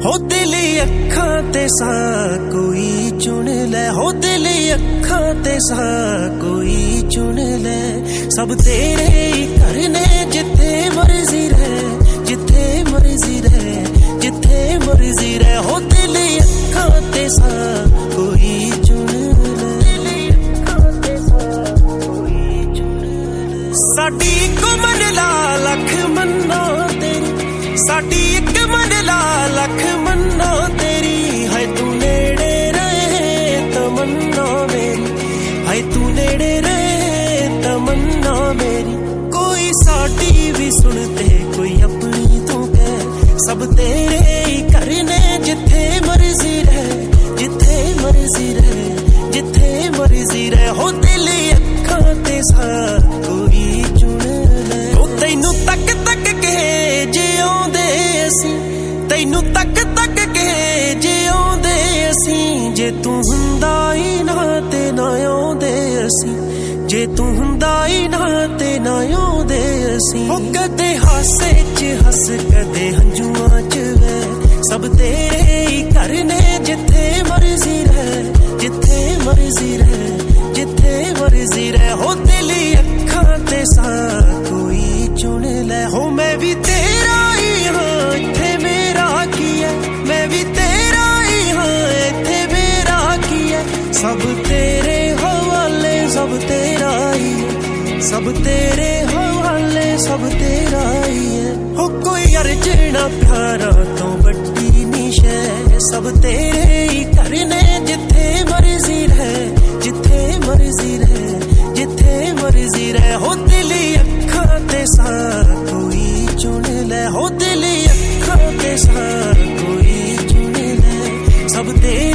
हो दिल अखां ते सा कोई चुन ले, हो दिल अखां ते सा कोई चुन ले। सब तेरे ही करने जिथे मर्जी रहे, जिथे मर्जी रहे, जिथे मर्जी रहे। हो दिल अखां ते सा कोई चुन ले, साडी इक मन ला लख मन्ना तेरी, साडी इक मन ला लख मन्ना तेरी। है तू नेड़े रहे तमन्ना मेरी, है तू नेड़े रहे तमन्ना मेरी। कोई साडी भी सुनते कोई अपनी तू कह, सब तेरे ही करने जिथे मर्जी रहे, जिथे मर्जी रहे, जिथे मर्जी रहे। हो दिल अखां ते सा कोई चुन ले। ओ तैनू तक तक के जे आउंदे असीं, तैनू तक तक के जे आउंदे असीं। जे तू हुंदा ही ना ते ना आउंदे असीं, जे तू हुंदा ही ना ते ना आउंदे असीं। ओ कदे हासे च हस कदे हंजुआं च वे, सब तेरे ही करने जिथे मर्जी रहे, जिथे मर्जी रहे, जिथे मर्जी रहे। हो दिल अखां ते सा कोई चुन ले। हो मैं भी तेरा ही हाँ इत्थे मेरा की है, मैं भी तेरा ही हाँ इत्थे मेरा की है। सब तेरे हवाले सब तेरा ही है, सब तेरे हवाले सब तेरा ही है। हो कोई अर्जना प्यारा तो बड़ी निशे, सब तेरे ही करने जिथे मर्जी रहे, जिथे मर्जी रहे, जिथे मर्जी रहे। हो दिल अखां ते सा कोई चुन ले, हो दिल अखां ते सा कोई चुन ले। सब तेरे